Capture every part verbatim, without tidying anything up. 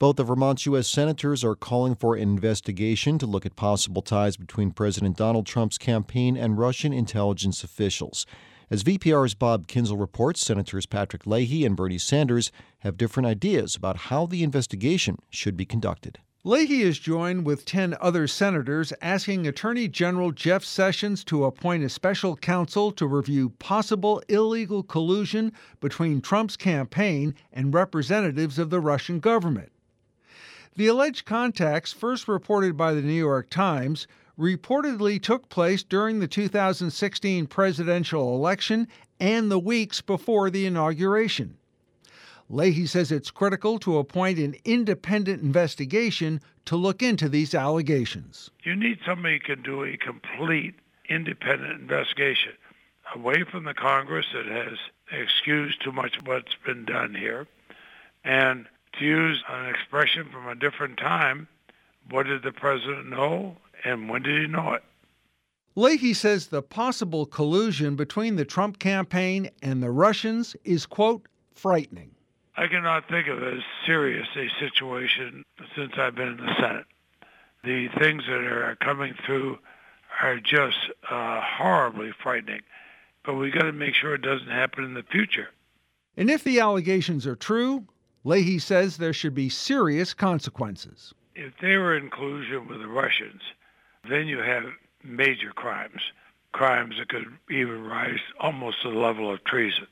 Both of Vermont's U S senators are calling for an investigation to look at possible ties between President Donald Trump's campaign and Russian intelligence officials. As V P R's Bob Kinzel reports, Senators Patrick Leahy and Bernie Sanders have different ideas about how the investigation should be conducted. Leahy is joined with ten other senators asking Attorney General Jeff Sessions to appoint a special counsel to review possible illegal collusion between Trump's campaign and representatives of the Russian government. The alleged contacts, first reported by the New York Times, reportedly took place during the two thousand sixteen presidential election and the weeks before the inauguration. Leahy says it's critical to appoint an independent investigation to look into these allegations. You need somebody who can do a complete independent investigation away from the Congress that has excused too much of what's been done here. And to use an expression from a different time, what did the president know and when did he know it? Leahy says the possible collusion between the Trump campaign and the Russians is, quote, frightening. I cannot think of as serious a situation since I've been in the Senate. The things that are coming through are just uh, horribly frightening, but we got to make sure it doesn't happen in the future. And if the allegations are true, Leahy says there should be serious consequences. If they were in collusion with the Russians, then you have major crimes, crimes that could even rise almost to the level of treason,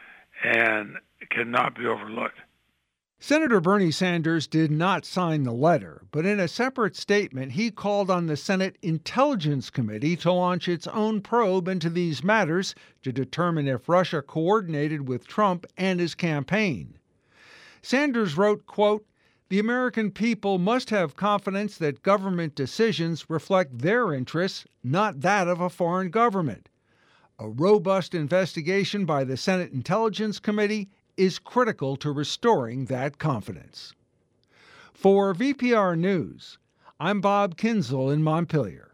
and cannot be overlooked. Senator Bernie Sanders did not sign the letter, but in a separate statement, he called on the Senate Intelligence Committee to launch its own probe into these matters to determine if Russia coordinated with Trump and his campaign. Sanders wrote, quote, "The American people must have confidence that government decisions reflect their interests, not that of a foreign government. A robust investigation by the Senate Intelligence Committee is critical to restoring that confidence." For V P R News, I'm Bob Kinzel in Montpelier.